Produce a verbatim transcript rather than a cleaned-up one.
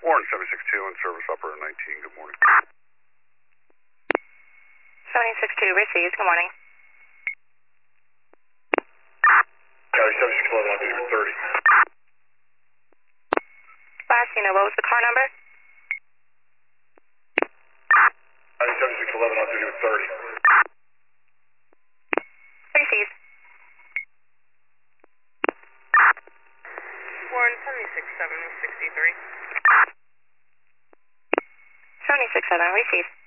Warren seventy-six two in service operator nineteen, good morning. seventy-six two received, good morning. Coyote seventy-six eleven on duty with thirty. Last unit, what was the car number? Coyote seventy-six eleven on duty with thirty. Received. Warren seventy-six seven with sixty-three. seventy-six seven, received.